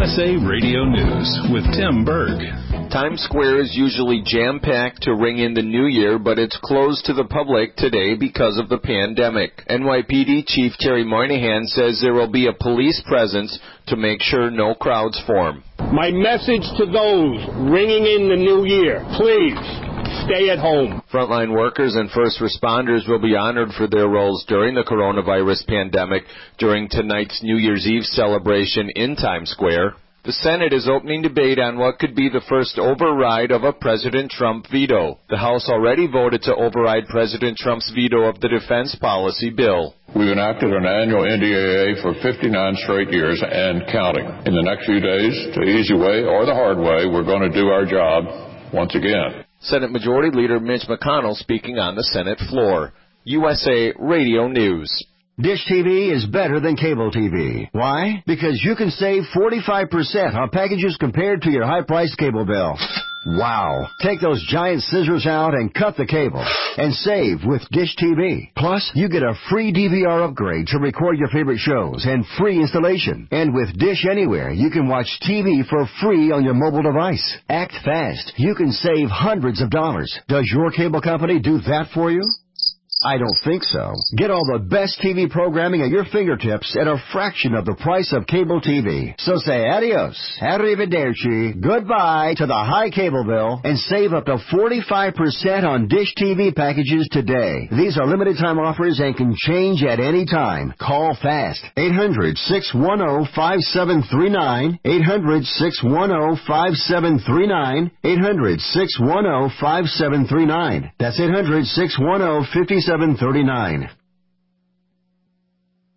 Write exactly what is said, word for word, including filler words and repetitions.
S A Radio News with Tim Berg. Times Square is usually jam-packed to ring in the new year, but it's closed to the public today because of the pandemic. N Y P D Chief Terry Moynihan says there will be a police presence to make sure no crowds form. My message to those ringing in the new year, please stay at home. Frontline workers and first responders will be honored for their roles during the coronavirus pandemic during tonight's New Year's Eve celebration in Times Square. The Senate is opening debate on what could be the first override of a President Trump veto. The House already voted to override President Trump's veto of the defense policy bill. We've enacted an annual N D A A for fifty-nine straight years and counting. In the next few days, the easy way or the hard way, we're going to do our job once again. Senate Majority Leader Mitch McConnell speaking on the Senate floor. U S A Radio News. Dish T V is better than cable T V. Why? Because you can save forty-five percent on packages compared to your high-priced cable bill. Wow. Take those giant scissors out and cut the cable and save with Dish T V. Plus, you get a free D V R upgrade to record your favorite shows and free installation. And with Dish Anywhere, you can watch T V for free on your mobile device. Act fast. You can save hundreds of dollars. Does your cable company do that for you? I don't think so. Get all the best T V programming at your fingertips at a fraction of the price of cable T V. So say adios, arrivederci, goodbye to the high cable bill and save up to forty-five percent on Dish T V packages today. These are limited time offers and can change at any time. Call fast. eight hundred, six one zero, five seven three nine. eight hundred, six one zero, five seven three nine. eight hundred, six one zero, five seven three nine. That's eight hundred, six one zero, five seven three nine.